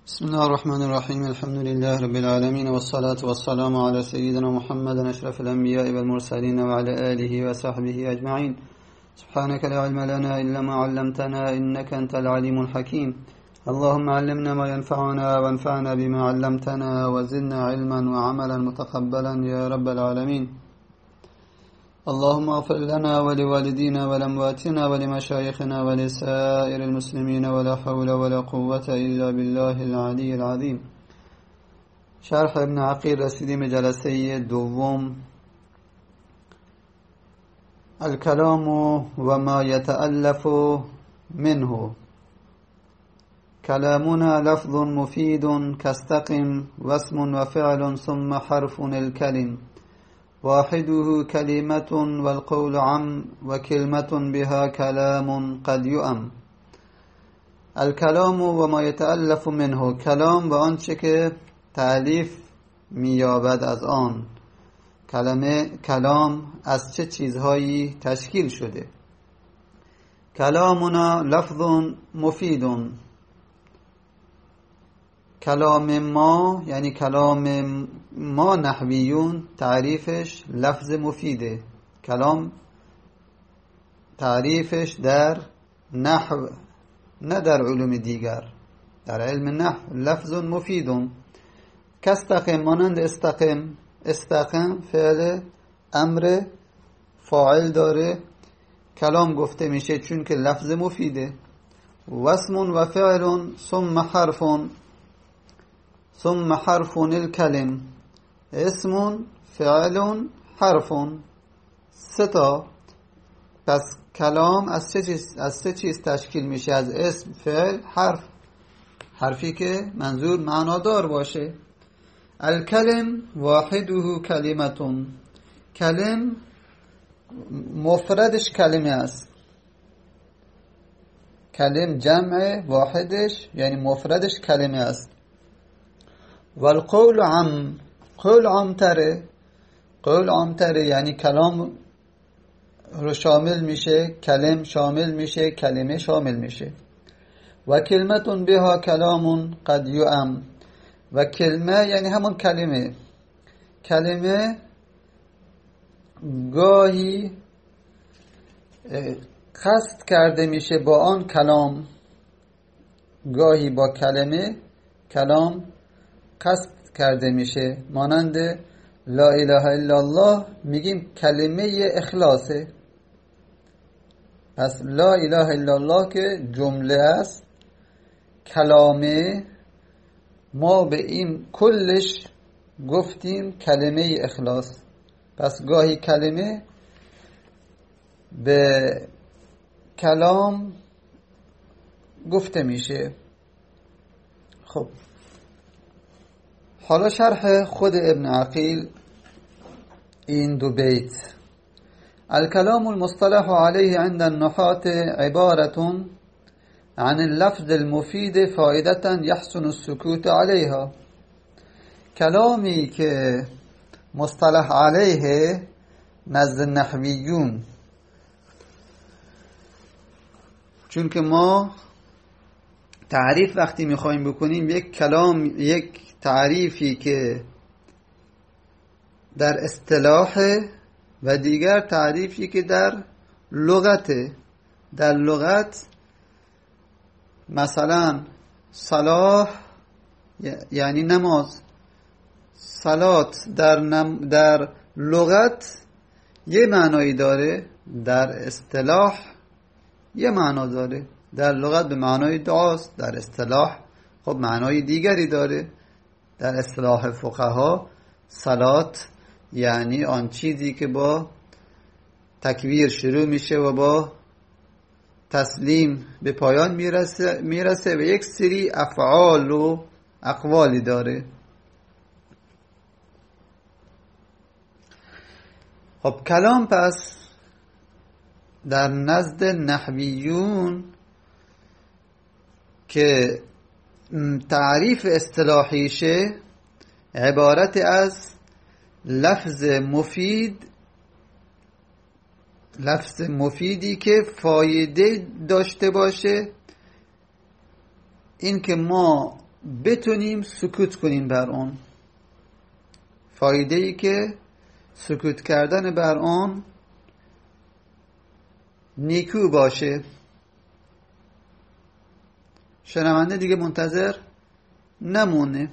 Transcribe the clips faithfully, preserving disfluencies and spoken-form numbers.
بسم الله الرحمن الرحيم. الحمد لله رب العالمين، والصلاة والسلام على سيدنا محمد أشرف الأنبياء والمرسلين وعلى آله وصحبه أجمعين. سبحانك لا علم لنا إلا ما علمتنا إنك أنت العليم الحكيم. اللهم علمنا ما ينفعنا وانفعنا بما علمتنا وزدنا علما وعملا متقبلا يا رب العالمين. اللهم اغفر لنا ولوالدينا ولأمواتنا ولمشايخنا ولسائر المسلمين ولا حول ولا قوة إلا بالله العلي العظيم. شرح ابن عقیل رسیدیم جلسه دوم. الكلام وما يتألف منه. كلامنا لفظ مفيد كاستقم واسم وفعل ثم حرف الكلم واحده كلمة والقول عم وكلمة بها كلام قد يؤم. الكلام و ما يتألف منه، کلام و آنچه که تألیف می‌یابد از آن. کلمه کلام از چه چیزهایی تشکیل شده؟ کلامنا لفظ مفید. کلام ما یعنی کلام ما نحویون تعریفش لفظ مفیده. کلام تعریفش در نحو نه در علوم دیگر. در علم نحو لفظ مفید. کاستقم مانند استقم. استقم فعل امر فاعل داره، کلام گفته میشه چون که لفظ مفیده. و اسم و فعل ثم حرف ثم حرف الكلم. اسم فعل حرف ستا. پس کلام از چه چیز از چه چیز تشکیل میشه؟ از اسم، فعل، حرف. حرفی که منظور معنادار باشه. الکلم واحده کلمتون. کلم مفردش کلمه است. کلم جمع، واحدش یعنی مفردش کلمه است. والقول عم. قول عامتره. قول عامتره یعنی کلام رو شامل میشه، کلم شامل میشه، کلمه شامل میشه. و کلمتون بها کلام قد یؤم. و کلمه یعنی همون کلمه. کلمه گاهی قصد کرده میشه با آن کلام، گاهی با کلمه کلام قصد کرده میشه. مانند لا اله الا الله میگیم کلمه اخلاصه. پس لا اله الا الله که جمله است، کلامه، ما به این کلش گفتیم کلمه اخلاص. پس گاهی کلمه به کلام گفته میشه. خب حالا شرح خود ابن عقیل این دو بیت. الكلام المصطلح عليه عند النحاة عبارة عن اللفظ المفيد فائدة يحسن السكوت عليها. کلامی که مصطلح علیه نزد نحویون، چون که ما تعریف وقتی میخوایم بکنیم، یک کلام، یک تعریفی که در اصطلاح و دیگر تعریفی که در لغت. در لغت مثلا صلاح یعنی نماز. صلات در, نم در لغت یه معنایی داره، در اصطلاح یه معنا داره. در لغت به معنای دعاست، در اصطلاح خب معنای دیگری داره. در اصطلاح فقها صلات یعنی آن چیزی که با تکبیر شروع میشه و با تسلیم به پایان میرسه, میرسه و یک سری افعال و اقوالی داره. خب کلام پس در نزد نحویون که تعریف اصطلاحیشه عبارت از لفظ مفید، لفظ مفیدی که فایده داشته باشه. این که ما بتونیم سکوت کنیم بر اون. فایده ای که سکوت کردن بر اون نیکو باشه. شنونده دیگه منتظر نمونه،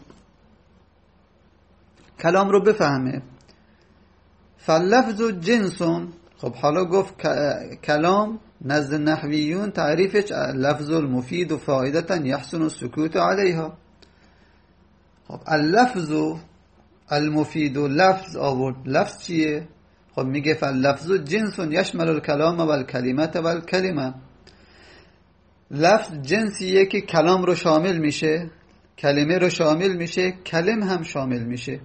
کلام رو بفهمه. فاللفظ جنسون. خب حالا گفت کلام نزد نحویون تعریفش لفظ المفید و فائدتا یحسن السکوت علیها. خب اللفظ المفید و لفظ آورد. لفظ چیه؟ خب میگه فاللفظ جنسون یشمل الکلام و الکلمت و الکلمه. لفظ جنسیه که کلام رو شامل میشه، کلمه رو شامل میشه، کلم هم شامل میشه.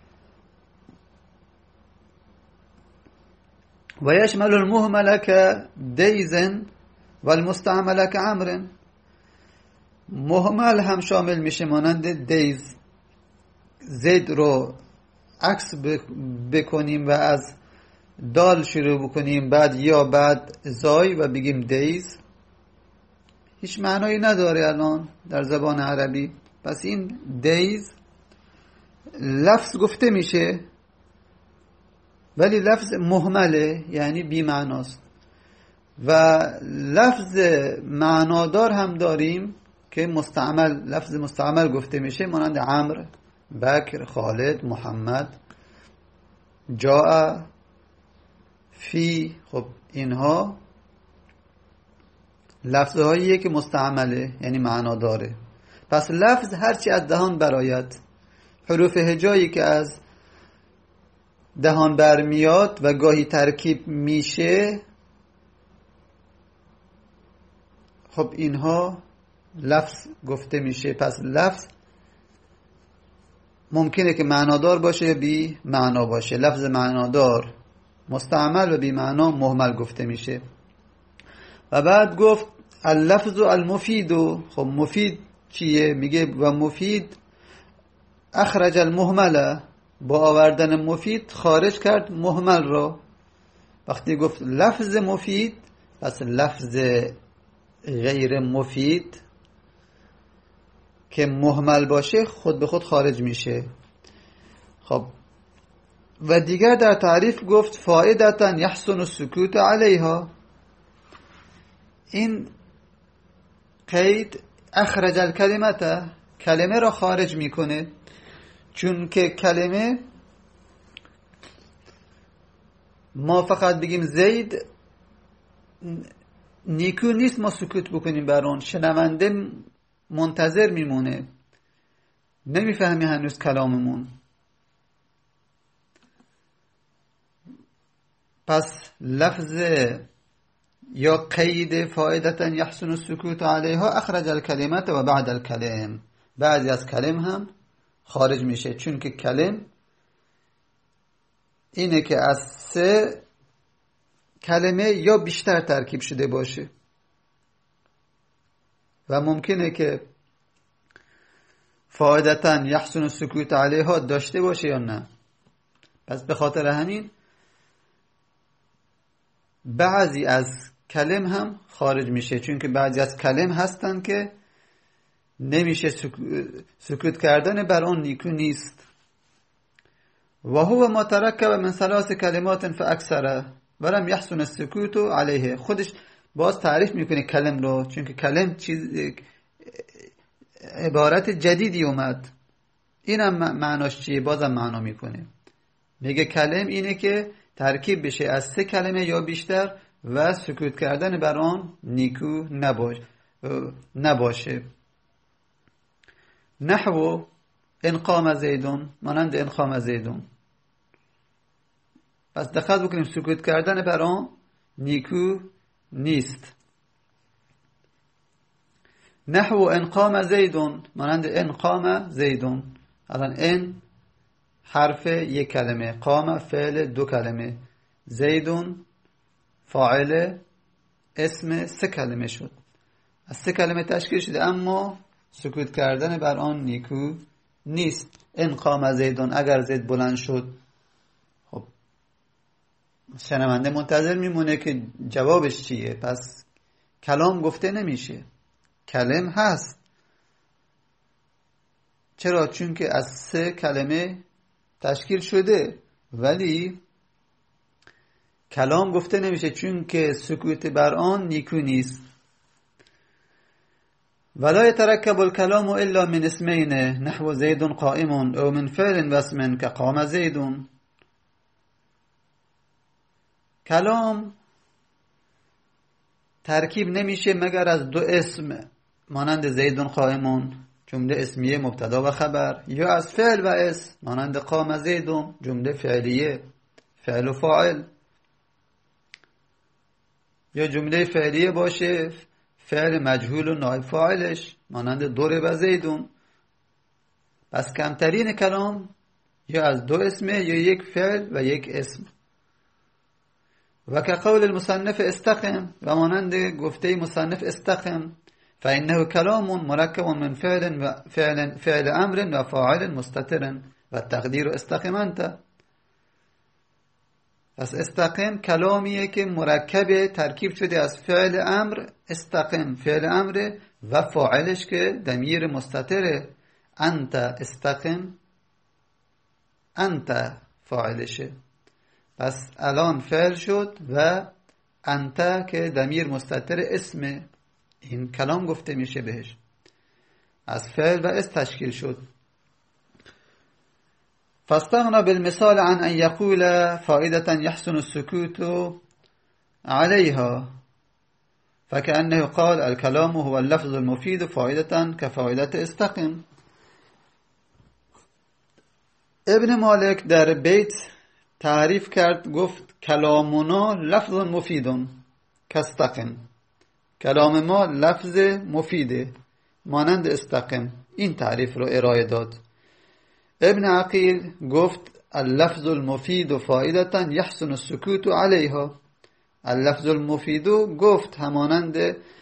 و یشمل المهمل که دیزن و المستعمل که عمرن. مهمل هم شامل میشه مانند دیز. زید رو عکس بکنیم و از دال شروع بکنیم بعد یا بعد زای و بگیم دیز، هیچ معنایی نداره الان در زبان عربی. پس این دیز لفظ گفته میشه ولی لفظ مهمله، یعنی بی معناست. و لفظ معنادار هم داریم که مستعمل، لفظ مستعمل گفته میشه مانند عمرو، بکر، خالد، محمد، جاء، فی. خب اینها لفظهاییه که مستعمله، یعنی معنا داره. پس لفظ هرچی از دهان برآید، حروف هجایی که از دهان برمیاد و گاهی ترکیب میشه، خب اینها لفظ گفته میشه. پس لفظ ممکنه که معنادار باشه یا بی معنا باشه. لفظ معنادار مستعمل و بی معنا مهمل گفته میشه. و بعد گفت اللفظ المفید. خب مفید چیه؟ میگه و مفید اخرج المهمل، با آوردن مفید خارج کرد مهمل را. وقتی گفت لفظ مفید، پس لفظ غیر مفید که مهمل باشه خود به خود خارج میشه. خب و دیگر در تعریف گفت فائدتا یحسن السکوت علیها. این قید اخرج الکلمت، کلمه را خارج میکنه، چون که کلمه ما فقط بگیم زید نیکو نیست ما سکوت بکنیم بر اون. شنونده منتظر میمونه، نمیفهمی هنوز کلاممون. پس لفظ یا قید فائدتا یحسن السکوت علیها اخرج الکلمت و بعد الکلم، بعضی از کلم هم خارج میشه، چون که کلم اینه که از سه کلمه یا بیشتر ترکیب شده باشه و ممکنه که فائدتا یحسن السکوت علیها داشته باشه یا نه. پس به خاطر همین بعضی از کلم هم خارج میشه، چون که بعضی از کلم هستن که نمیشه سکوت کردن بر اون نیکو نیست. و هو ما ترکب من ثلاث کلمات فاکثر ولم یحسن السکوت علیه. خودش باز تعریف میکنه کلم رو، چون که کلم چیز عبارت جدیدی اومد. اینم معناش چیه بازم معنا میکنه. میگه کلم اینه که ترکیب بشه از سه کلمه یا بیشتر و سکوت کردن بر آن نیکو نباشه نباشه. نحو ان قام زیدون، مانند ان قام زیدون. پس دقت بکنیم سکوت کردن بر آن نیکو نیست. نحو ان قام زیدون، مانند ان قام زیدون. الان ان حرف یک کلمه، قام فعل دو کلمه، زیدون فاعل اسم سه کلمه شد، از سه کلمه تشکیل شده، اما سکوت کردن بر آن نیکو نیست. ان قام زیدون، اگر زید بلند شد، خب شنونده منتظر میمونه که جوابش چیه. پس کلام گفته نمیشه، کلم هست چرا؟ چون که از سه کلمه تشکیل شده، ولی کلام گفته نمیشه چون که سکوت بر آن نیکو نیست. ولا يتركب الكلام الا من اسمين نحو زيد قائم او من فعل واسم كقام زيد. کلام ترکیب نمیشه مگر از دو اسم مانند زید قائمون جمله اسمیه مبتدا و خبر، یا از فعل و اسم مانند قام زید جمله فعلیه فعل و فاعل، یا جمله فعلیه باشه فعل مجهول و نائب فاعلش مانند ضرب زیدون. پس کمترین کلام یا از دو اسمه یا یک فعل و یک اسم. و که قول المصنف استقم، و مانند گفته مصنف استقم، فإنه کلام مرکب من فعل و فعل, فعل امر و فاعل مستتر و تقدیر استقم انت. پس استقم کلامیه که مرکب ترکیب شده از فعل امر، استقم فعل امر و فاعلش که ضمیر مستتره، انت استقم انت فاعلشه. پس الان فعل شد و انت که ضمیر مستتر اسم، این کلام گفته میشه بهش، از فعل و اسم تشکیل شد. فاستغنى بالمثال عن أن يقول فائدة يحسن السكوت عليها، فكأنه قال الكلام هو اللفظ المفيد فائدة كفائدة استقم. ابن مالک در بیت تعریف کرد، گفت کلامنا لفظ مفید کاستقم، کلام ما لفظ مفیده مانند استقم. این تعریف رو ارائه داد. ابن عقیل گفت اللفظ المفید فائدة يحسن السکوت علیها. اللفظ المفید گفت همانند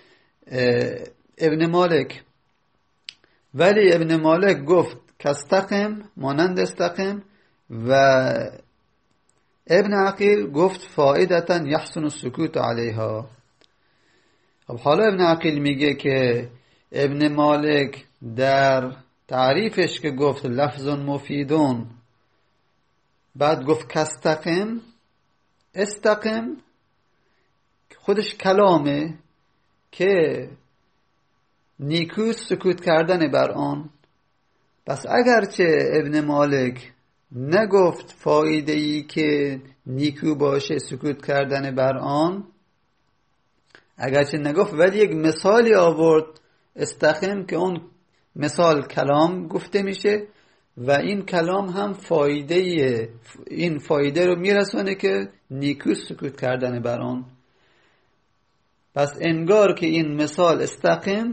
ابن مالک، ولی ابن مالک گفت کاستقم مانند استقم، و ابن عقیل گفت فائدة يحسن السکوت علیها. خب حالا ابن عقیل میگه که ابن مالک در تعریفش که گفت لفظ مفیدون، بعد گفت کاستقم استقم، خودش کلامه که نیکو سکوت کردن بر آن. پس اگرچه ابن مالک نگفت فایده ای که نیکو باشه سکوت کردن بر آن، اگرچه نگفت، ولی یک مثالی آورد استقم که اون مثال کلام گفته میشه و این کلام هم فایده این فایده رو میرسونه که نیکو سکوت کردن بر آن. پس انگار که این مثال استقم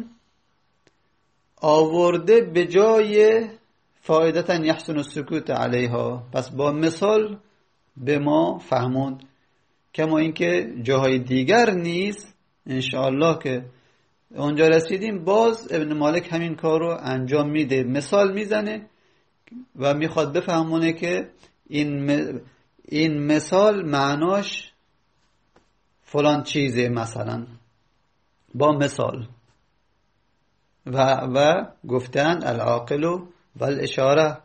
آورده به جای فائدة یحسن السکوت علیها. پس با مثال به ما فهموند، کما اینکه جاهای دیگر نیست انشاءالله که اونجا رسیدیم باز ابن مالک همین کار رو انجام میده، مثال میزنه و میخواد بفهمونه که این این مثال معناش فلان چیزه، مثلا با مثال و و گفتن العاقل و الاشاره.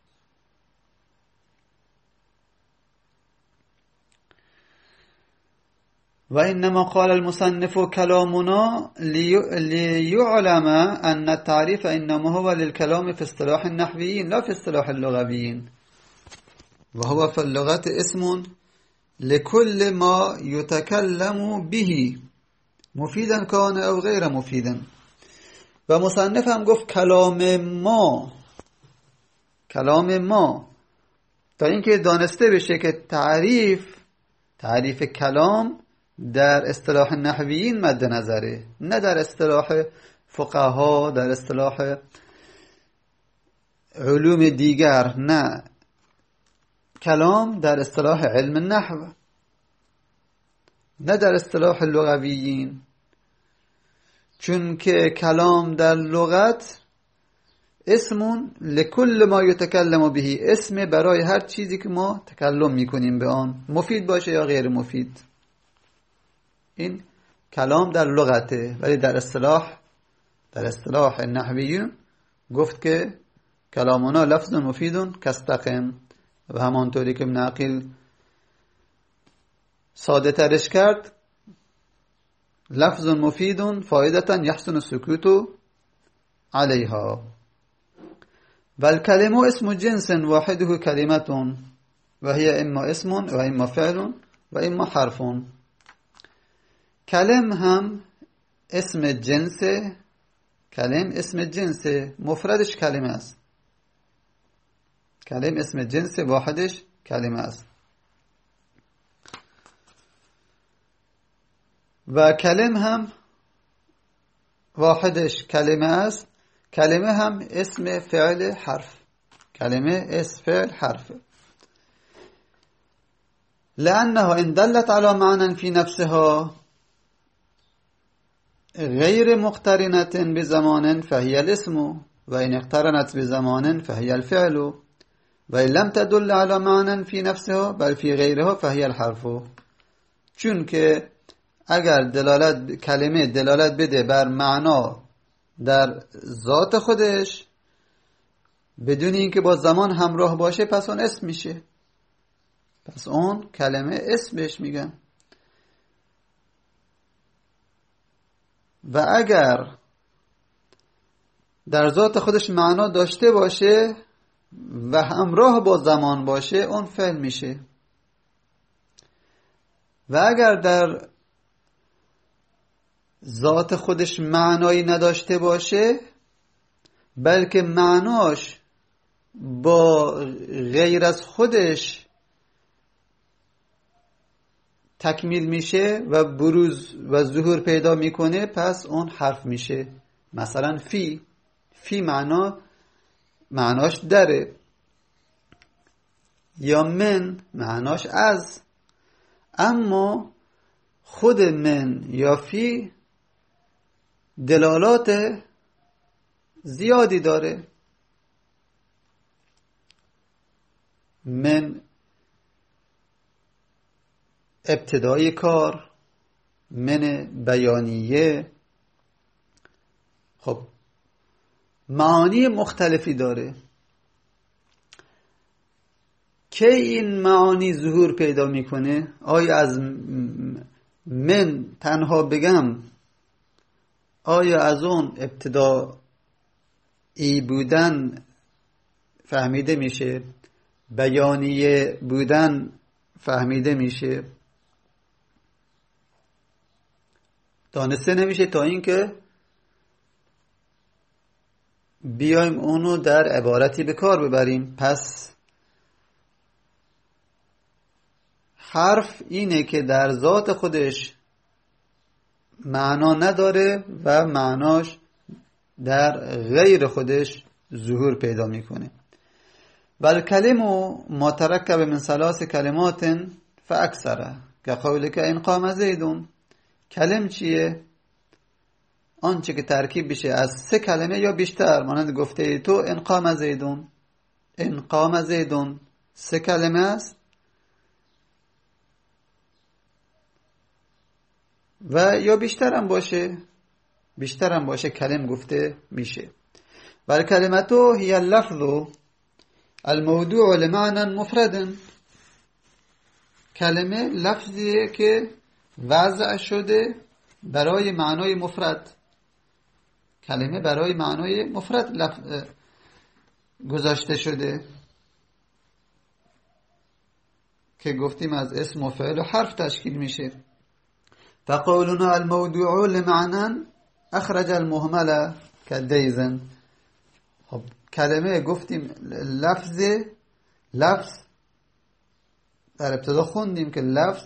و انما قال المصنف كلامنا ليعلم ان التعريف انما هو للكلام في اصطلاح النحويين لا في اصطلاح اللغويين، وهو في اللغة اسم لكل ما يتكلم به مفيدا كان او غير مفيدا. و مصنف هم گفت کلام ما، کلام ما، تا اینکه دانسته بشه که تعریف تعریف کلام در اصطلاح نحویین مد نظره، نه در اصطلاح فقها، در اصطلاح علوم دیگر، نه، کلام در اصطلاح علم النحو، نه در اصطلاح لغویین. چون که کلام در لغت اسمون لکل ما یتکلم به، اسم برای هر چیزی که ما تکلم میکنیم به آن، مفید باشه یا غیر مفید. این کلام در لغته، ولی در اصطلاح در اصطلاح نحویون گفت که کلامنا لفظ مفید کاستقم. و همانطوری که ابن عقیل ساده ترش کرد، لفظ مفید فائدة یحسن السکوت علیها. و الکلمه اسم جنس واحده کلمة و هي اما اسم و اما فعل و اما حرف. کلم هم اسم جنس، کلم اسم جنس مفردش کلمه است. کلم اسم جنس واحدش کلمه است. و کلم هم واحدش کلمه است. کلمه هم اسم فعل حرف. کلمه اسم فعل حرف. لأنها إن دلت على معنى في نفسها غير مقترنة بزمان فهي الاسم وإن اقترنت بزمان فهي الفعل وإن لم تدل على معنى في نفسها بل في غيرها فهي الحرف. چون که اگر دلالت کلمه دلالت بده بر معنا در ذات خودش بدون اینکه با زمان همراه باشه، پس اون اسم میشه. پس اون کلمه اسم بهش میگن. و اگر در ذات خودش معنا داشته باشه و همراه با زمان باشه، اون فعل میشه. و اگر در ذات خودش معنایی نداشته باشه بلکه معناش با غیر از خودش تکمیل میشه و بروز و ظهور پیدا میکنه، پس اون حرف میشه. مثلا فی فی معنا معناش دره، یا من معناش از. اما خود من یا فی دلالات زیادی داره. من ابتدای کار، من بیانیه، خب معانی مختلفی داره. که این معانی ظهور پیدا میکنه؟ آیا از من تنها بگم آیا از اون ابتدایی بودن فهمیده میشه، بیانیه بودن فهمیده میشه؟ دانسته نمیشه تا اینکه بیایم اونو در عبارتی به کار ببریم. پس حرف اینه که در ذات خودش معنا نداره و معناش در غیر خودش ظهور پیدا میکنه. بل کلمه ما ترکب من ثلاث کلمات فاکثر که قولک ان قام زیدون. کلم چیه؟ آنچه که ترکیب بشه از سه کلمه یا بیشتر، مانند گفته تو ان قام زیدون. ان قام زیدون سه کلمه است و یا بیشتر هم باشه، بیشتر هم باشه کلم گفته میشه. بل کلمتو هی اللفظ الموضوع لمعنى مفرد. کلمه لفظیه که وضع شده برای معنای مفرد. کلمه برای معنای مفرد لفظ گذاشته شده که گفتیم از اسم و فعل و حرف تشکیل میشه. فقولنا الموضوع لمعنى اخرج المهمل كالديزن. خب کلمه گفتیم لفظ لفظ در ابتدا خوندیم که لفظ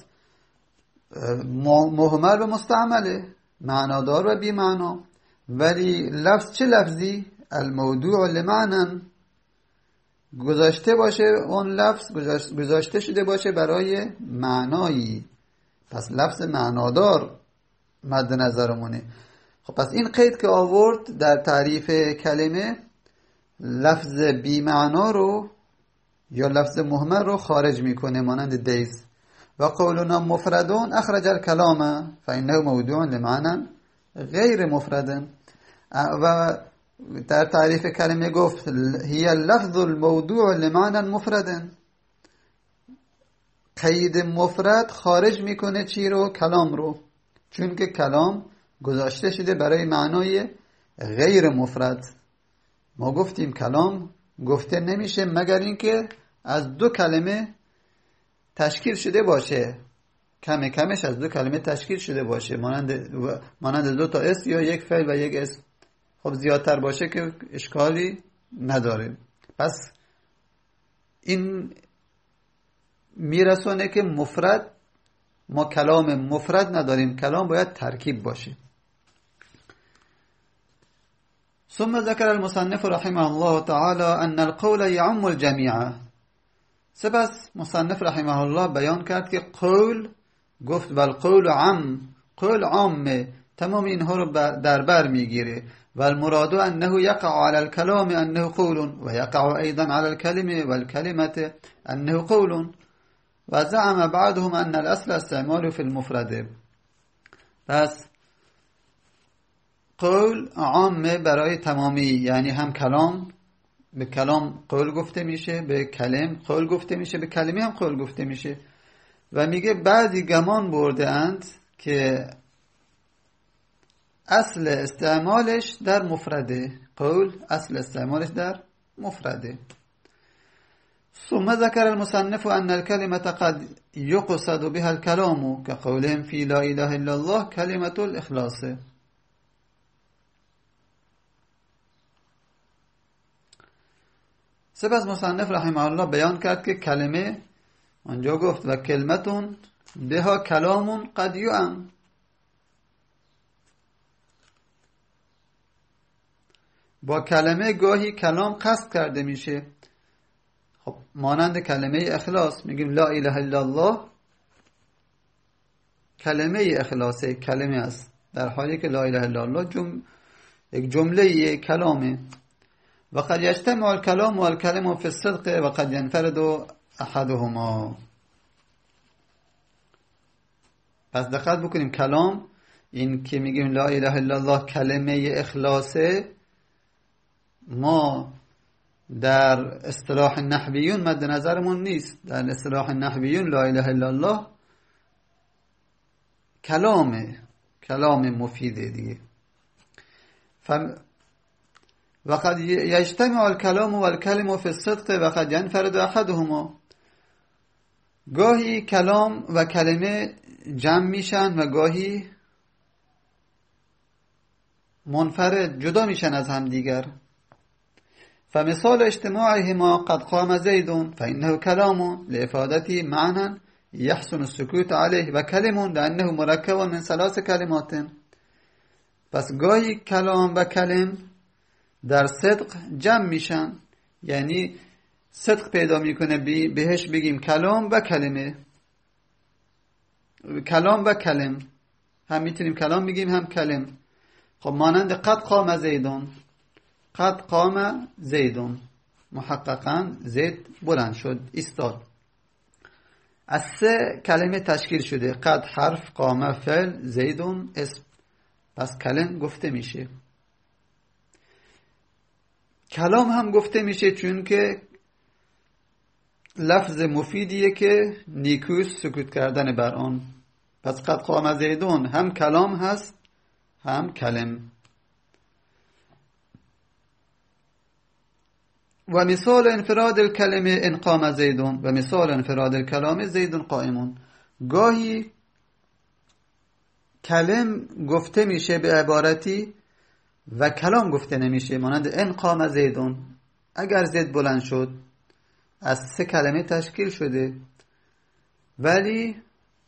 مهمل و مستعمله، معنادار و بی معنا. ولی لفظ چه لفظی؟ الموضوع لمعنى گذاشته باشه، اون لفظ گذاشته شده باشه برای معنایی. پس لفظ معنادار مد نظرمونه. خب پس این قید که آورد در تعریف کلمه لفظ بی معنا رو یا لفظ مهمل رو خارج میکنه، مانند دیز. و قولنا مفردون اخرج الکلام فانه موضوع لمعنى غیر مفرد. و در تعریف کلمه گفت هی اللفظ الموضوع لمعنى مفرد، قید مفرد خارج میکنه چی رو؟ کلام رو، چون که کلام گذاشته شده برای معنای غیر مفرد. ما گفتیم کلام گفته نمیشه مگر اینکه از دو کلمه تشکیل شده باشه، کم کمش از دو کلمه تشکیل شده باشه، مانند مانند دو تا اسم یا یک فعل و یک اسم. خب زیادتر باشه که اشکالی نداره. پس این میرسونه که مفرد، ما کلام مفرد نداریم، کلام باید ترکیب باشه. ثم ذكر المصنف رحمه الله تعالى ان القول يعم الجميع. سپس مصنف رحمه الله بیان کرد که قول گفت بل قول عام، قول عامه، تمام اینها رو در بر میگیره. و المراد انه يقع على الكلام انه قول و يقع ايضا على الكلمه والكلمه انه قول. و زعم بعضهم ان الاصل استعمال في المفرد. پس قول عامه برای تمامی، یعنی هم کلام به کلام قول گفته میشه، به کلم قول گفته میشه، به کلمه هم قول گفته میشه. و میگه بعضی گمان برده اند که اصل استعمالش در مفرده، قول اصل استعمالش در مفرده. ثم ذكر المصنف ان الكلمه قد يقصد بها الكلام كقولهم في لا اله الا الله كلمه الاخلاص. سپس مصنف رحمه الله بیان کرد که کلمه، اونجا گفت و کلمتون بها کلام قد یعم، با کلمه گاهی کلام قصد کرده میشه. خب مانند کلمه اخلاص، میگیم لا اله الا الله، کلمه اخلاصه، کلمه است، در حالی که لا اله الا الله جم... یک جمله کلامه. و قد یجتمع الکلام و الکلم فی الصدق و قد ینفرد احدهما. پس دقت بکنیم، کلام این که میگیم لا اله الا الله کلمه اخلاصه، ما در اصطلاح نحویون مد نظرمون نیست. در اصطلاح نحویون لا اله الا الله کلامه، کلام مفیده دیگه. فم وقد یجتمع الکلام و الکلم فی الصدق و قد ینفرد احدهما. گاهی کلام و کلمه جمع میشن و گاهی منفرد جدا میشن از هم دیگر. فمثال اجتماعهما قد قام زید فإنه كلام لإفادة معنى يحسن السكوت عليه و كلم لأنه مركب من ثلاث كلمات. پس گاهی کلام و کلم در صدق جمع میشن، یعنی صدق پیدا میکنه، بهش بگیم کلام و کلمه، کلام و کلم، هم میتونیم کلام بگیم هم کلم. خب مانند قد قام زیدون، قد قام زیدون، محققا زید بلند شد، ایستاد. از سه کلمه تشکیل شده، قد حرف، قام فعل، زیدون اسم. پس کلم گفته میشه. کلام هم گفته میشه چون که لفظ مفیدیه که نیکوست سکوت کردن بر آن. پس قد قام زیدون هم کلام هست هم کلم. و مثال انفراد الکلمه ان قام زیدون و مثال انفراد الکلام زیدون قائمون. گاهی کلم گفته میشه به عبارتی و کلام گفته نمیشه، مانند ان قام زیدون، اگر زید بلند شد، از سه کلمه تشکیل شده، ولی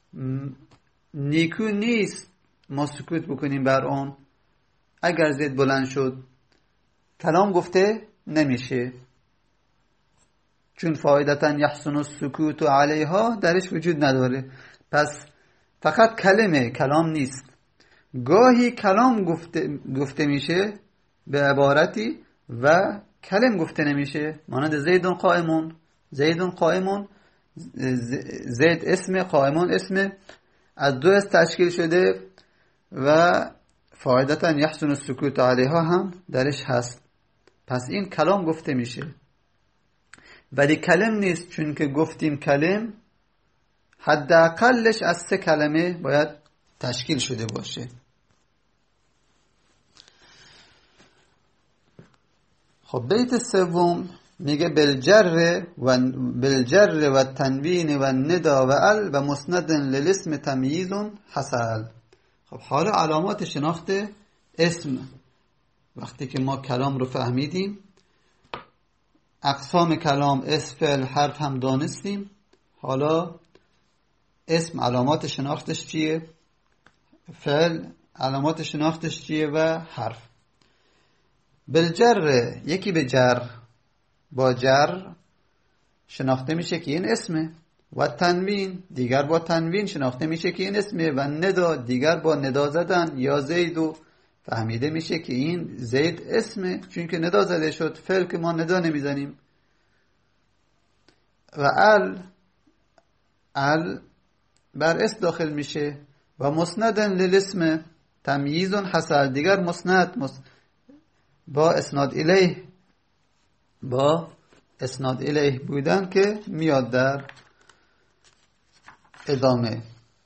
نیکو نیست ما سکوت بکنیم بر آن. اگر زید بلند شد کلام گفته نمیشه، چون فایدتا یحسن السکوت علیها درش وجود نداره. پس فقط کلمه، کلام نیست. گاهی کلام گفته, گفته میشه به عبارتی و کلم گفته نمیشه، مانند زیدون قائمون، زیدون قائمون، زید اسم، قائمون اسم، از دو اسم تشکیل شده و فایدتا یحسن السکوت علیها هم درش هست. پس این کلام گفته میشه، ولی کلم نیست، چون که گفتیم کلم حداقلش از سه کلمه باید تشکیل شده باشه. خب بیت سوم میگه بالجر و بالجر و تنوین و ندا و ال و مسند للاسم تمییز حصل. خب حالا علامات شناخت اسم، وقتی که ما کلام رو فهمیدیم، اقسام کلام اسم فعل حرف هم دانستیم، حالا اسم علامات شناختش چیه، فعل علامات شناختش چیه و حرف. بالجر، یکی به جر، با جر شناخته میشه که این اسمه، و تنوین دیگر با تنوین شناخته میشه که این اسمه، و ندا دیگر با ندا زدن یا زیدو فهمیده میشه که این زید اسمه، چون که ندا زده شد، فعل که ما ندا نمیزنیم. و ال ال بر اس داخل میشه. و مسندن للاسم تمییز حصل، دیگر مسند مس... با اسناد الیه با اسناد الیه بودن که میاد در ادامه.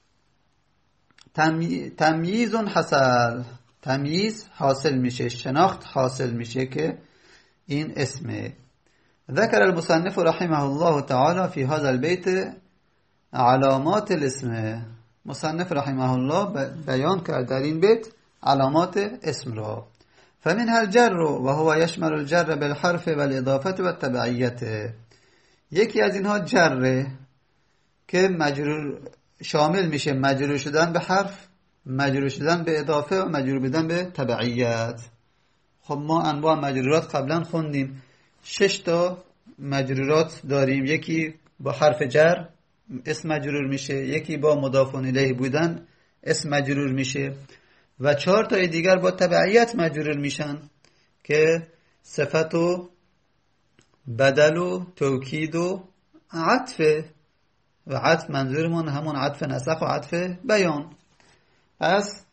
تمی... تمییز حصل، تمییز حاصل میشه، شناخت حاصل میشه که این اسمه. ذکر المصنف رحمه الله تعالی فی هذا البیت علامات الاسم. مصنف رحمه الله بیان کرد در این بیت علامات اسم را. فمنها الجر و هو یشمل الجر بالحرف والاضافه والتبعیه. یکی از اینها جره که مجرور شامل میشه مجرور شدن به حرف، مجرور شدن به اضافه و مجرور بدن به تبعیت. خب ما انواع مجرورات قبلا خوندیم، شش تا مجرورات داریم. یکی با حرف جر اسم مجرور میشه، یکی با مضاف الیه بودن اسم مجرور میشه، و چهار تا دیگر با تبعیت مجرور میشن که صفت و بدل و توکید و عطف. و عطف منظورمون همون عطف نسخ و عطف بیان. پس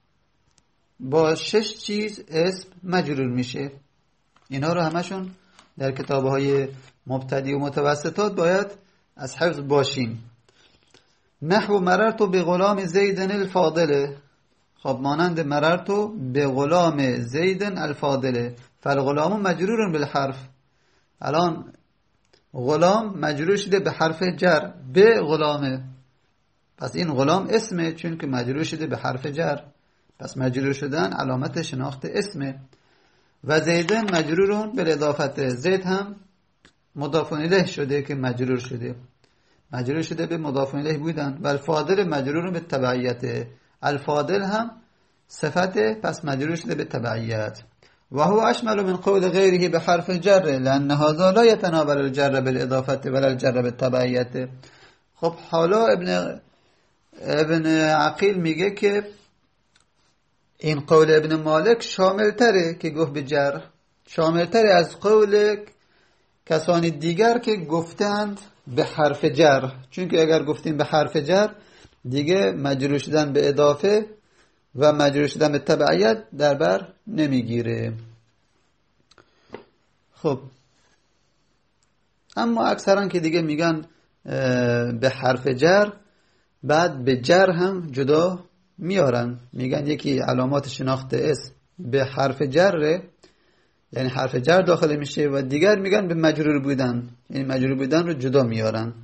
با شش چیز اسم مجرور میشه. اینا رو همشون در کتاب‌های مبتدی و متوسطات باید از حفظ باشیم. نحو مررت بغلام زید الفاضل. خب مانند مررت بغلام زید الفاضل، فالغلام مجرور بالحرف. الان غلام مجرور شده به حرف جر، به غلامه، پس این غلام اسمه چون که مجرور شده به حرف جر، پس مجرور شدن علامت شناخت اسمه. و زیدن مجرورون بالاضافه، زید هم مضاف الیه شده که مجرور شده، مجرور شده به مضاف الیه بودن. و الفاضل مجرورون به تبعیت، الفاضل هم صفته پس مجرور شده به تبعیت. و هو اشمل من قول غیره به حرف الجر لان هذا لا يتناول الجر بالاضافه ولا الجر بالتبعیت. خب حالا ابن ابن عقیل میگه که این قول ابن مالک شامل تره که گفت به جر، شامل تره از قول کسانی دیگر که گفتند به حرف جر، چون که اگر گفتیم به حرف جر دیگه مجرور شدن به اضافه و مجرور شدن به تبعیت در بر نمیگیره. خب اما اکثرا که دیگه میگن به حرف جر، بعد به جر هم جدا میارن، میگن یکی علامات شناخت اسم به حرف جره، یعنی حرف جر داخل میشه، و دیگر میگن به مجرور بودن، یعنی مجرور بودن رو جدا میارن.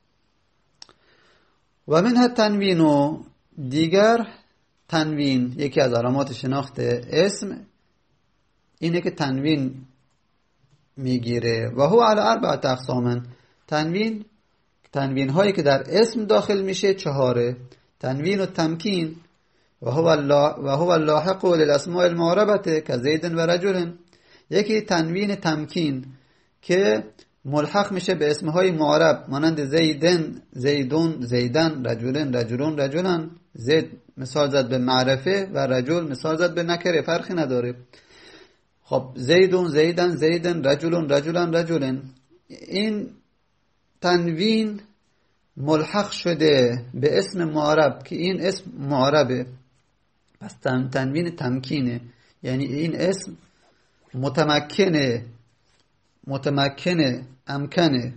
و منها تنوین، و دیگر تنوین یکی از علامات شناخت اسم اینه که تنوین میگیره. و هو علی اربعه اقسام. تنوین تنوین هایی که در اسم داخل میشه چهاره. تنوین و تمکین و هو و هو اللاحق للاسماء المعربه كزید و رجل. یکی تنوین تمکین که ملحق میشه به اسمهای معرب مانند زیدن زیدون زیدن، رجلن رجلون رجلن. زید مثال زد به معرفه و رجل مثال زد به نکره، فرقی نداره. خب زیدون زیدن زیدن، رجلون رجلن رجلن. این تنوین ملحق شده به اسم معرب که این اسم معربه، پس تنوین تمکینه، یعنی این اسم متمکنه، متمکنه، امکنه.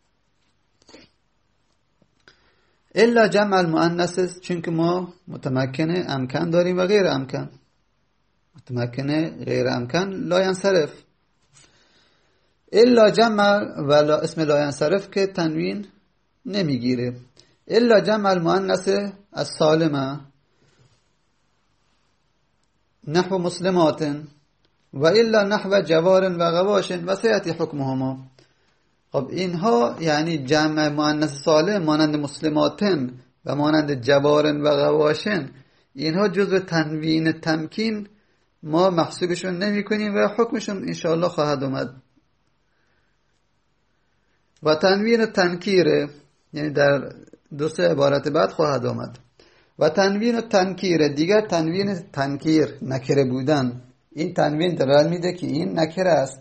الا جمع المؤنث، چون که ما متمکنه امکن داریم و غیر امکن. متمکنه غیر امکن لا ینصرف. الا جمع و اسم لا ینصرف که تنوین نمیگیره. الا جمع المؤنث السالمه نحو مسلمات و الا نحو جوار و غواش و سیأتی حکمهما. خب اینها یعنی جمع مؤنث سالم مانند مسلماتن و مانند جوارن و غواشن، اینها جزء تنوین تمکین ما محسوبشون نمی کنیم و حکمشون انشاءالله خواهد اومد. و تنوین تنکیر، یعنی در دو سه عبارت بعد خواهد آمد. و تنوین تنکیر، دیگر تنوین تنکیر نکره بودن، این تنوین دلالت میده که این نکره است.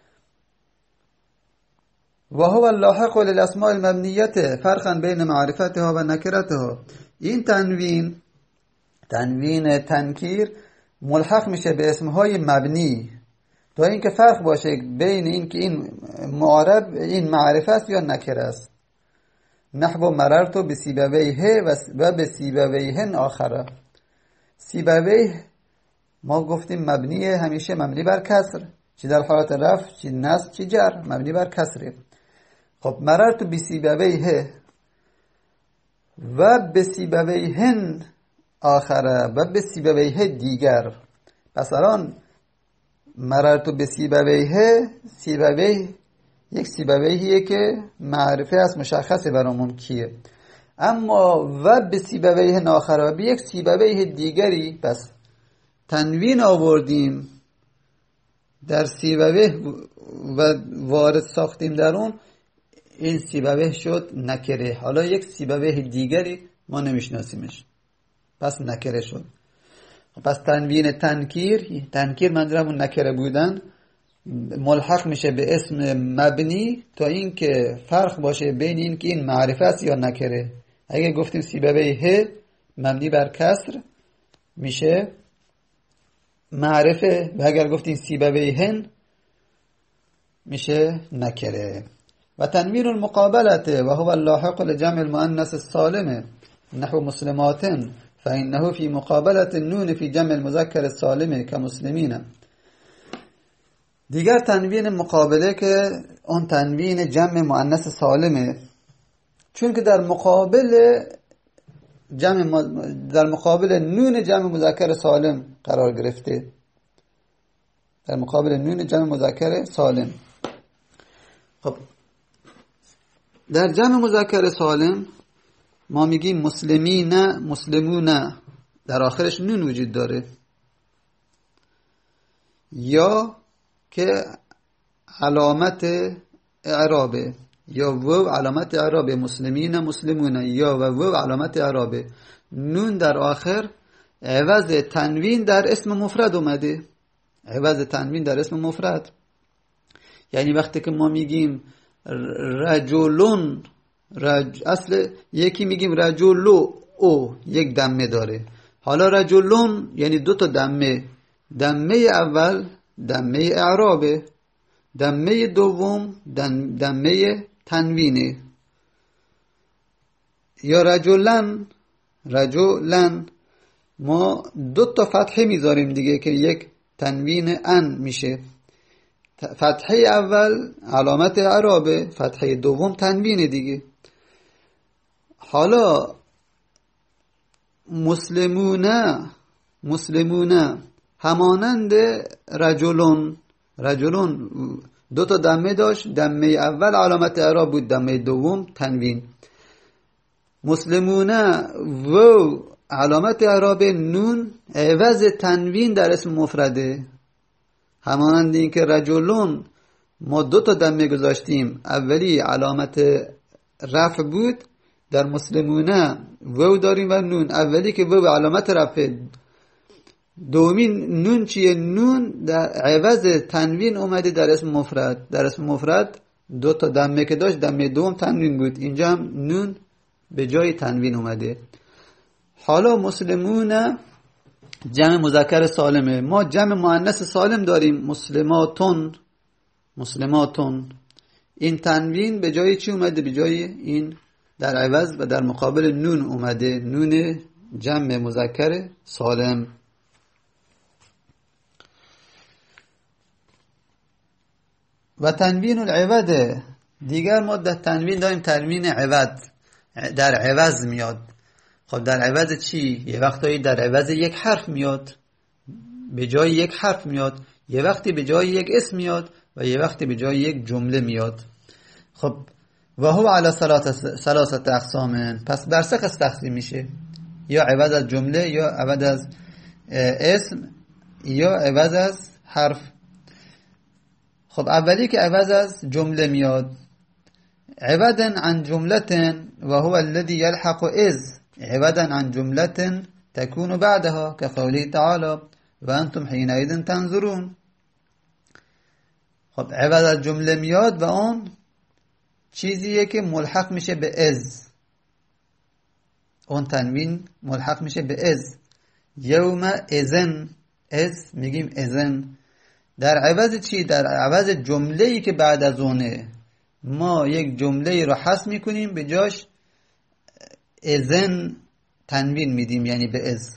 و هو اللاحق للاسماء المبنیه فرقا بین معرفتها و نکرتها. این تنوین تنوین تنکیر ملحق میشه به اسمهای مبنی تا اینکه فرق باشه بین این که این معرب این معرفه است یا نکره است. نحو مررت بسیبویه و بسیبویهن آخره. سیبویه ما گفتیم مبنیه، همیشه مبنی بر کسر، چی در حالت رفع چی نصب چی جر مبنی بر کسره. خب مررت بسیبویه و بسیبویهن آخره و بسیبویه دیگر. پس الان مررت بسیبویه، سیبویه یک سیبویهیه که معرفه است، مشخصه برامون کیه. اما و بسیبویه آخره و به یک سیبویه دیگری پس تنوین آوردیم در سیبویه و وارد ساختیم در اون، این سیبویه شد نکره. حالا یک سیبویه دیگری ما نمیشناسیمش پس نکره شد. پس تنوین تنکیر، تنکیر منظورمون نکره بودن، ملحق میشه به اسم مبنی تا این که فرق باشه بین این که این معرفه است یا نکره. اگه گفتیم سیبویه مبنی بر کسر میشه معرفه و اگر گفتیم سیبویهن میشه نکره. و تنوین المقابلته و هو اللاحق لجمع المؤنث السالم نحو مسلمات فإنه في مقابلة النون في جمع المذكر السالم كمسلمين. دیگر تنوین مقابله که اون تنوین جمع مؤنث سالمه، چون که در مقابل جمع در مقابل نون جمع مذکر سالم قرار گرفته، در مقابل نون جمع مذکر سالم. خب در جمع مذکر سالم ما میگیم مسلمین، مسلمون، در آخرش نون وجود داره، یا که علامت اعرابه، یا وو علامت اعرابه، مسلمین مسلمون، یا و وو علامت اعرابه. نون در آخر عوض تنوین در اسم مفرد اومده، عوض تنوین در اسم مفرد. یعنی وقتی که ما میگیم رجلون، رج... اصل یکی میگیم رجلو او یک دمه داره، حالا رجلون یعنی دو تا دمه، دمه اول دمه اعرابه، دمه دوم دم... دمه تنوینه. یا رجلن، رجلن ما دو تا فتحه میذاریم دیگه که یک تنوین ان میشه. فتحه اول علامت اعرابه، فتحه دوم تنوین دیگه. حالا مسلمونه، مسلمونه همانند رجلون، رجلون دو تا دمه داشت، دمه اول علامت اعراب بود، دمه دوم تنوین. مسلمونه و علامت اعراب نون عوض تنوین در اسم مفرده، همانند این که رجلون ما دو تا دمه گذاشتیم، اولی علامت رفع بود، در مسلمونه وو داریم و نون، اولی که وو علامت رفع، دومین نون چیه؟ نون در عوض تنوین اومده در اسم مفرد. در اسم مفرد دو تا دمه که داشت، دمه دوم تنوین بود، اینجا هم نون به جای تنوین اومده. حالا مسلمون جمع مذکر سالمه. ما جمع مؤنث سالم داریم، مسلماتون مسلماتون. این تنوین به جای چی اومده؟ به جای این در عوض و در مقابل نون اومده، نون جمع مذکر سالم. و تنوین العوض، دیگر ما در تنوین داریم تنوین عوض، در عوض میاد. خب در عوض چی؟ یه وقتایی در عوض یک حرف میاد، به جای یک حرف میاد، یه وقتی به جای یک اسم میاد و یه وقتی به جای یک جمله میاد. خب و هو علی ثلاثه اقسام، پس بر سه قسم تقسیم میشه، یا عوض از جمله، یا عوض از اسم، یا عوض از حرف. خب اولی که عوض از جمله میاد، عوضا عن جملة و هو الذي يلحق اذ عوضا عن جملة تكون بعدها كقوله تعالى و انتم حينئذ تنظرون. خب عوض از جمله میاد و اون چیزیه که ملحق میشه به از، اون تنوین ملحق میشه به از. یوم اذن، از میگیم اذن. در عوض چی؟ در عوض جمله‌ای که بعد از اونه ما یک جمله رو حذف میکنیم، به جاش اذن تنوین میدیم، یعنی به از.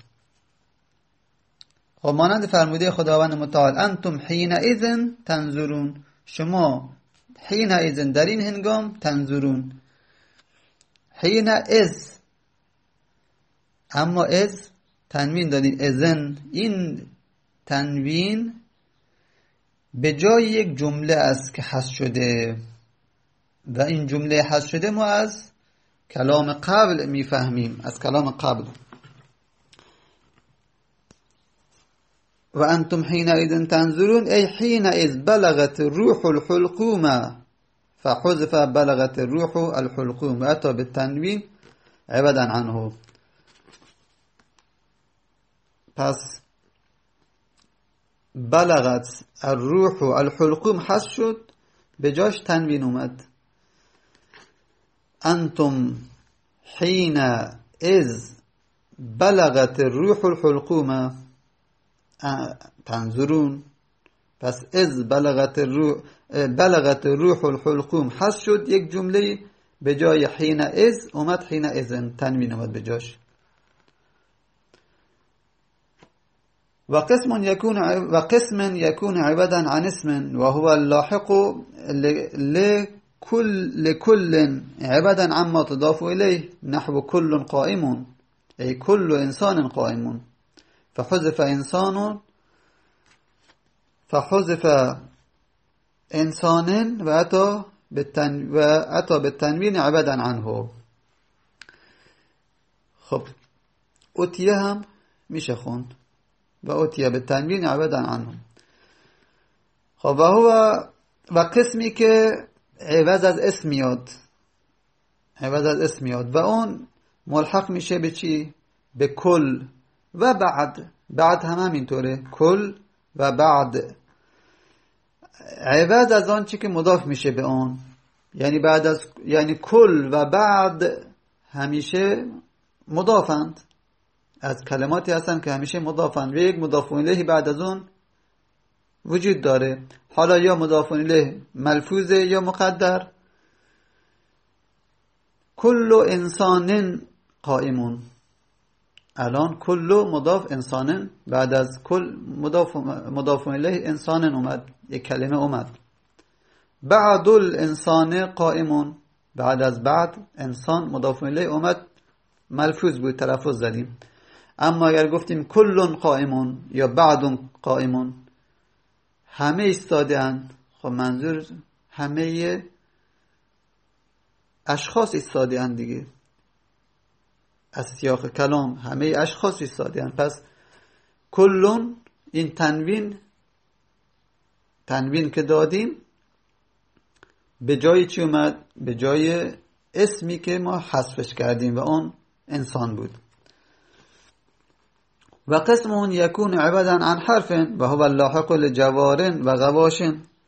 خب مانند فرموده خداوند متعال انتم حینئذ تنظرون، شما حینئذ در این هنگام، تنظرون حینئذ، اما از تنوین دادیم اذن. این تنوین به جای یک جمله است که حذف شده و این جمله حذف شده ما از کلام قبل میفهمیم، از کلام قبل. و انتم حینئذ تنظرون ای حینئذ بلغت الروح الحلقوم فحذف بلغت الروح الحلقوم و اتى بالتنوین عوضا عنه. پس بلغت الروح الحلقوم حذف شد، به جاش تنوین اومد. انتم حین اذ بلغت الروح الحلقوم تنظرون، پس اذ بلغت الروح بلغت الروح الحلقوم حذف شد یک جمله، به جای حین اذ اومد حین اذن، تنوین اومد به جاش. و قسم یکون و قسم یکون عوضا عن اسم و هو اللاحق لكل لكل عوضا عما تضاف الیه نحو كل قائم ای كل انسان قائم فحذف انسان فحذف انسان و اتى بالتن و اتى بالتنوین عوضا عنه. خب اتیه هم میشه خوند و اتیه بالتنوین عوضا عنه. خب و هو و قسمی که عوض از اسم میاد، عوض از اسم میاد و اون ملحق میشه به چی؟ به کل و بعد. بعد هم همینطوره، کل و بعد. عوض از آن چی که مضاف میشه به اون، یعنی بعد از، یعنی کل و بعد همیشه مضافند، از کلماتی هستن که همیشه مضافند و یک مضاف الیه بعد از اون وجود داره، حالا یا مضاف الیه ملفوظه یا مقدر. کل انسان قائمون، الان کل مضاف انسان بعد از کل مضاف مضاف الیه انسان اومد، یک کلمه اومد. بعد الانسان قائمون، بعد از بعد انسان مضاف الیه اومد، ملفوظ بود، تلفظ زدیم. اما اگر گفتیم کل قائمون یا بعد قائمون، همه ایستاده اند. خب منظور همه اشخاص ایستاده اند دیگه، از سیاق کلام همه اشخاص ایستاده اند. پس کلون، این تنوین تنوین که دادیم به جای چی اومد؟ به جای اسمی که ما حذفش کردیم و اون انسان بود. و قسم اون یکون عوضا عن حرف و هو اللاحق لجوار و غواش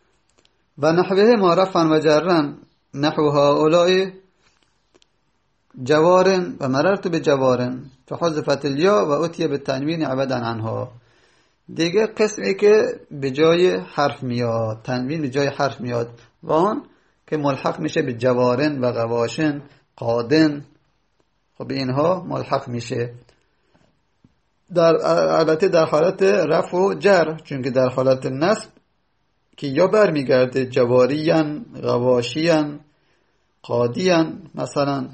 و نحوه ما رفعا و جرا نحو هؤلاء جوارن و مررت به جوارن فحذفت الیا و اتیه به تنوین عبدا عنها. دیگه قسمی که به جای حرف میاد، تنوین به جای حرف میاد و آن که ملحق میشه به جوارن و غواشن قادن. خب اینها ملحق میشه در البته در حالت رفع و جر، چون که در حالت نصب که یا برمیگرده جواریان، غواشیان، قادیان، مثلا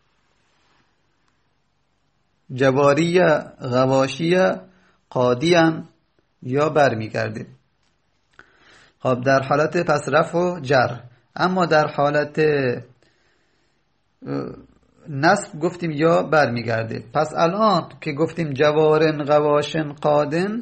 جواریه، غواشیه، قادیان یا برمیگرده. خب در حالت پس رفع و جر. اما در حالت نصب گفتیم یا برمیگرده. پس الان که گفتیم جوارن، غواشن، قادن،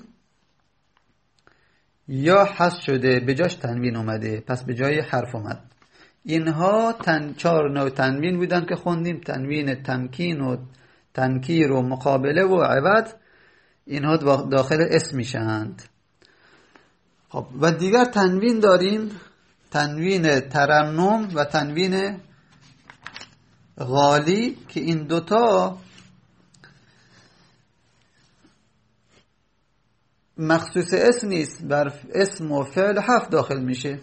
یا حذف شده به جاش تنوین اومده، پس به جای حرف اومد. اینها تن چهار نوع تنوین بودن که خوندیم: تنوین تمکین و تنکیر و مقابله و عوض. اینها داخل اسم میشند. خب و دیگر تنوین داریم: تنوین ترنم و تنوین غالی، که این دوتا مخصوص اسم نیست، بر اسم و فعل حرف داخل میشه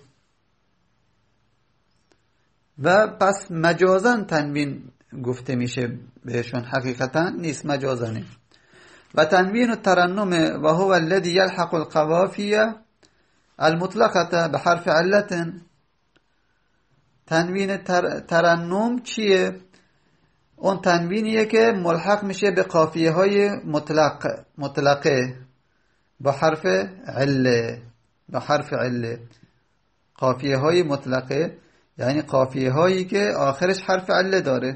و پس مجازن تنوین گفته میشه بهشون، حقیقتا نیست، مجازنه. و تنوین الترنم و هو الذي يلحق القوافیه المطلقه بحرف علت. تنوین تر... ترنم چیه؟ اون تنوینیه که ملحق میشه به قافیه های مطلق مطلقه با حرف عله، با حرف عله. قافیه های مطلقه یعنی قافیه هایی که آخرش حرف عله داره.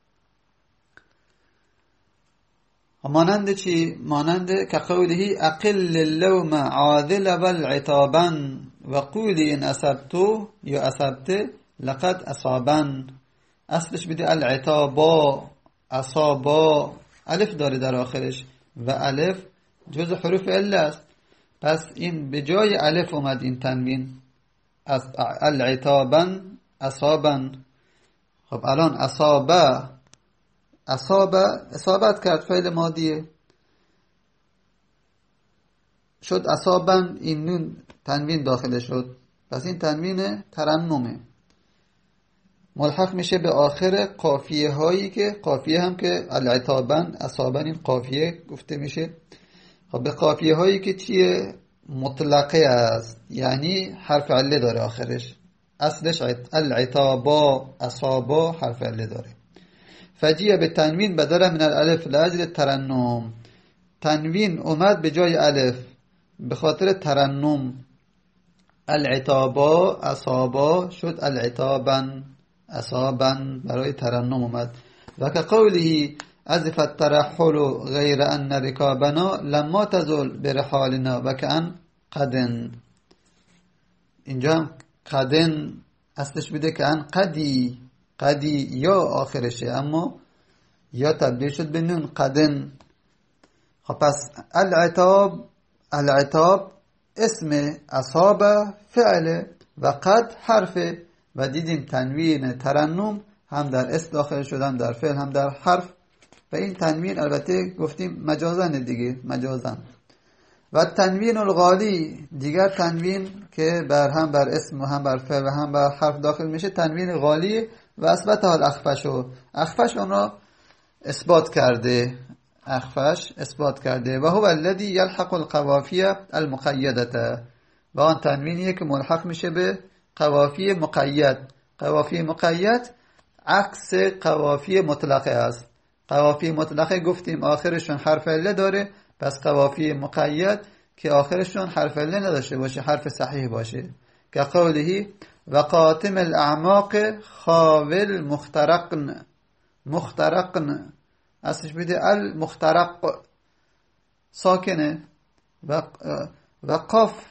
مانند چی؟ مانند که قوله اقل اللوم عاذل والعتابا و قولی ان اصبتو یا اصبت لقد اصابن. اصلش بده العتابا، اصابا، الف داره در آخرش و الف جز حروف عله است. پس این به جای الف اومد این تنوین، از العتابا اصابن. خب الان اصابه، اصابه اصابت کرد، فعل ماضیه شد اصابن، این نون تنوین داخل شد. پس این تنوین ترنمه، ملحق میشه به آخر قافیه هایی که قافیه هم که العتابن اصابن این قافیه گفته میشه. خب به قافیه هایی که چیه؟ مطلقه است، یعنی حرف عله داره آخرش. اصلش العتابا اصابا حرف عله داره. فجیه به تنوین بدل من الالف لاجل ترنم. تنوین اومد به جای الف به خاطر ترنم. العتابا اصابا شد العتابن اصابن، برای ترنم اومد. و که قوله ازف الترحل غیر ان رکابنا لما تزل برحالنا و که ان قدن. اینجا قدن اصلش بوده که ان قدی، قدی یا آخرشه، اما یا تبدیل شد به نون قدن. خب پس العتاب، العتاب اسم، اصاب فعل و قد حرف. و دیدیم تنوین ترنم هم در اسم داخل شدن، در فعل هم در حرف. و این تنوین البته گفتیم مجازن دیگه، مجازن. و تنوین الغالی دیگر تنوین که بر هم بر اسم و هم بر فعل و هم بر حرف داخل میشه، تنوین غالی. و اثبت حال اخفشو، اخفش اون را اثبات کرده، اخفش اثبات کرده. و هو الذی یلحق القوافیه المقیدته، و آن تنوینیه که ملحق میشه به قوافی مقید. قوافی مقید عکس قوافی مطلقه است. قوافی مطلقه گفتیم آخرشون حرف عله داره، پس قوافی مقید که آخرشون حرف عله نداشته باشه، حرف صحیح باشه. که قوله و قاتم الاعماق خاول مخترقن. مخترقن اصلش بده المخترق ساکنه و و قاف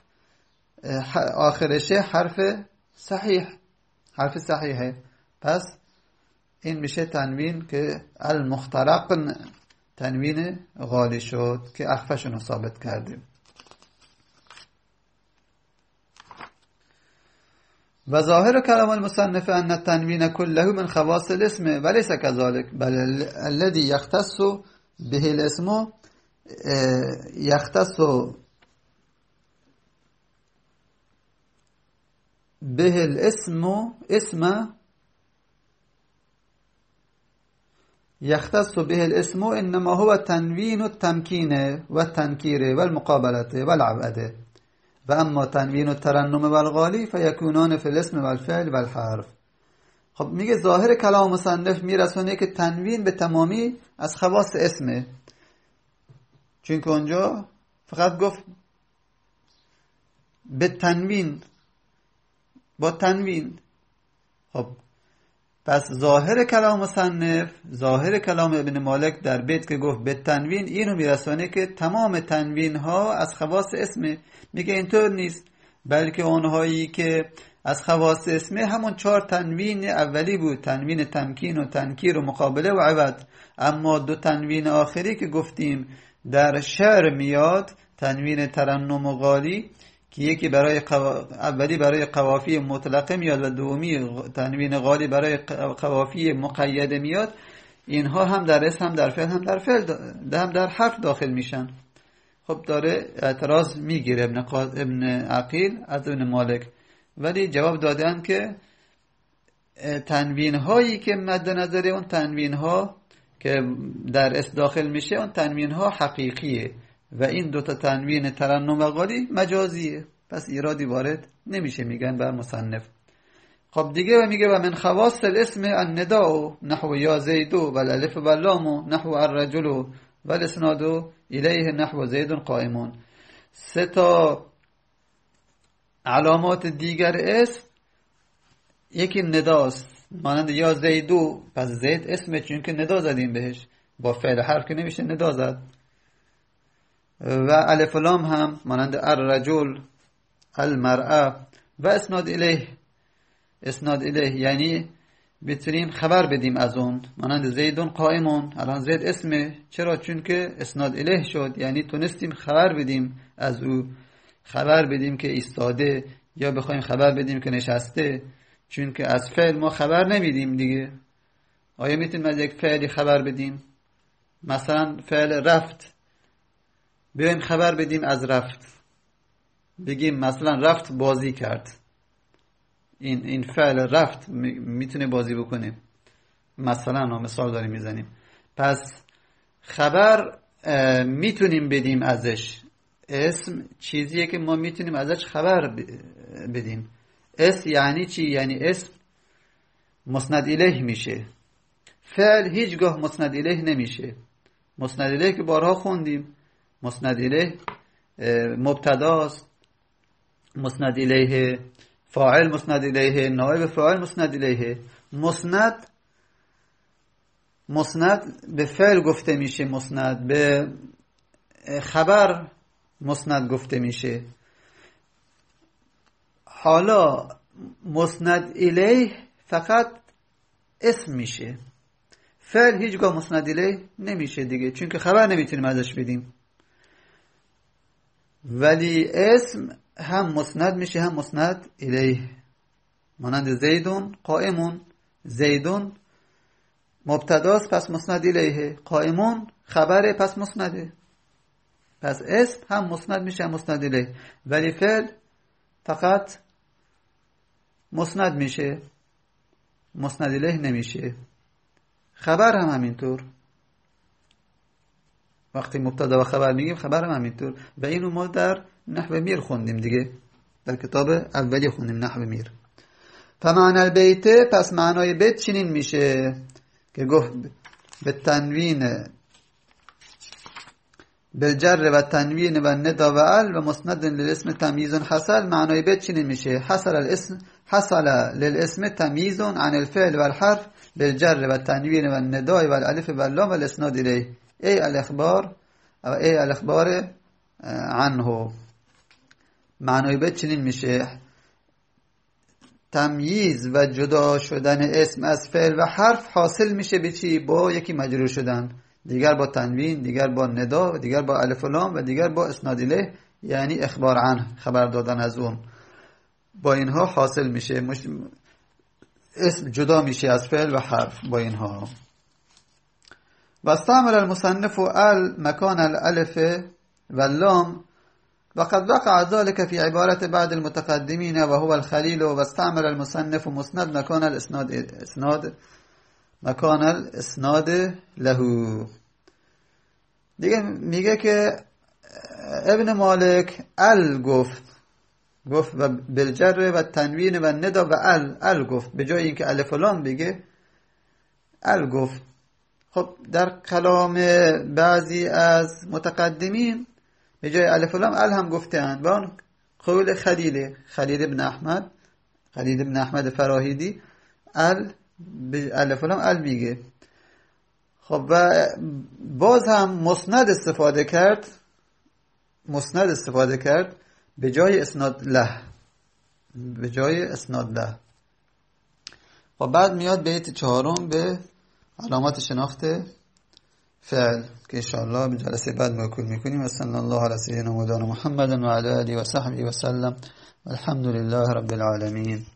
آخرشه حرف صحیح، حرف صحیحه. پس این میشه تنوین که المخترقن، تنوین غالی شد که اخفشون رو ثابت کردیم. و ظاهر کلام المصنف ان التنوین كله من خواص الاسم وليس كذلك بل الذي يختص به الاسم يختص به الاسم اسم يختص به الاسم انما هو تنوين التمكين والتنكير والمقابلة والعبد و اما تنوین الترنم والغالی فیکونان فی الاسم والفعل والحرف. خب میگه ظاهر کلام مصنف میرسونه که تنوین به تمامی از خواص اسمه، چون که اونجا فقط گفت به تنوین، با تنوین. خب پس ظاهر کلام مصنف، ظاهر کلام ابن مالک در بیت که گفت به تنوین، اینو میرسونه که تمام تنوین ها از خواص اسمه. میگه اینطور نیست، بلکه اونهایی که از خواص اسمه همون چهار تنوین اولی بود، تنوین تمکین و تنکیر و مقابله و عوض. اما دو تنوین آخری که گفتیم در شعر میاد، تنوین ترنم و غالی که یکی برای قوا... اولی برای قوافی مطلقه میاد و دومی تنوین غالی برای قوافی مقیده میاد، اینها هم در اسم هم در فعل هم در فعل هم در حرف داخل میشن. خب داره اعتراض میگیره ابن, قاد... ابن عقیل از ابن مالک، ولی جواب دادن که تنوین هایی که مد نظر اون تنوین ها که در اس داخل میشه اون تنوین ها حقیقیه و این دوتا تنوین ترنم و غالی مجازیه، پس ایرادی وارد نمیشه میگن بر مصنف. خب دیگه و میگه و من خواص الاسم النداء نحو یا زیدو و الالف و اللام نحو الرجل و الاسناد الیه نحو زید قائمون. سه تا علامات دیگر اسم، یکی نداست مانند یا زیدو، پس زید اسمه چون که ندا زدیم بهش، با فعل حرف که نمیشه ندا زد. و الف لام هم مانند الرجل، المرأه و اسناد الیه. اسناد الیه یعنی بتونیم خبر بدیم از اون، مانند زیدون قائمون. الان زید اسمه، چرا؟ چون که اسناد الیه شد، یعنی تونستیم خبر بدیم از او، خبر بدیم که ایستاده یا بخوایم خبر بدیم که نشسته، چون که از فعل ما خبر نمیدیم دیگه. آیا میتونیم از یک فعلی خبر بدیم؟ مثلا فعل رفت، بیایم خبر بدیم از رفت، بگیم مثلا رفت بازی کرد. این این فعل رفت میتونه بازی بکنه، مثلا مثال داریم میزنیم. پس خبر میتونیم بدیم ازش. اسم چیزیه که ما میتونیم ازش خبر بدیم. اسم یعنی چی؟ یعنی اسم مسند الیه میشه. فعل هیچگاه مسند الیه نمیشه. مسند الیه که بارها خوندیم، مسند الیه مبتداست، مسند الیه فاعل، مسند الیه نائب فاعل، مسند الیه. مسند مسند به فعل گفته میشه، مسند به خبر مسند گفته میشه. حالا مسند الیه فقط اسم میشه، فعل هیچگاه مسند الیه نمیشه دیگه، چون که خبر نمیتونیم ازش بدیم. ولی اسم هم مسند میشه هم مسند الیه، مانند زیدون قائمون. زیدون مبتداست پس مسند الیه، قائمون خبره پس مسنده. پس اسم هم مسند میشه هم مسند الیه، ولی فعل فقط مسند میشه، مسند الیه نمیشه. خبر هم همینطور، وقتی مبتدا و خبر میگیم خبر هم همینطور. و اینو ما در نحو میر خوندیم دیگه، در کتاب اولی خوندیم نحو میر. فمعنی البیت، پس معنای بیت چنین میشه که گفت به تنوین بالجر و تنوین و ندا و ال و مسند للاسم تمیز حصل. معنای بیت چنین میشه حصل الاسم حصل للاسم تمیز عن الفعل والحرف بالجر و تنوین و ندا و الالف و اللام و الاسناد الیه ای الاخبار و ای الاخبار عنه. معنای بیت چنین میشه تمییز و جدا شدن اسم از فعل و حرف حاصل میشه به چی؟ با یکی مجرور شدن، دیگر با تنوین، دیگر با ندا، دیگر با الف و لام و دیگر با اسناد الیه، یعنی اخبار عنه، خبر دادن از اون. با اینها حاصل میشه، مش... اسم جدا میشه از فعل و حرف با اینها. و استعمل المصنف ال مكان الالف واللام وقد وقع ذلك في عبارة بعض المتقدمين وهو الخليل. واستعمل المصنف مسند مكان الاسناد اسناد مكان الاسناد له. دیگه میگه که ابن مالک ال گفت گفت و بالجر و تنوین و ندا و ال ال گفت، به جای اینکه الف و لام بگه ال گفت. خب در کلام بعضی از متقدمین به جای الف و لام ال هم گفتند. و اون قول خلیل خلیل ابن احمد خلیل ابن احمد فراهیدی ال به الف و لام ال میگه. خب و باز هم مسند استفاده کرد مسند استفاده کرد به جای اسناد له به جای اسناد له. خب بعد میاد بیت چهارم به علامات شناخت فعل که انشاءالله به جلسه بعد مکمل میکنیم. و صلی الله علی سیدنا مولانا محمد و علی آله و صحبه و سلم. والحمد لله رب العالمین.